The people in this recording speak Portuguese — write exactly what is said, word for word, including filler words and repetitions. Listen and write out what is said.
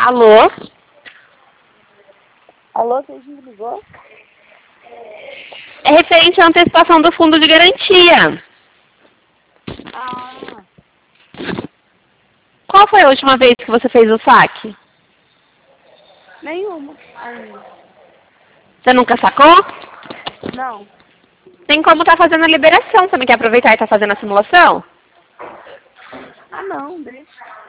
Alô? Alô, quem me ligou? É referente à antecipação do fundo de garantia. Ah, Qual foi a última vez que você fez o saque? nenhuma ainda. Você nunca sacou? Não. Tem como estar fazendo a liberação. Você não quer aproveitar e estar fazendo a simulação? Ah, não, deixa.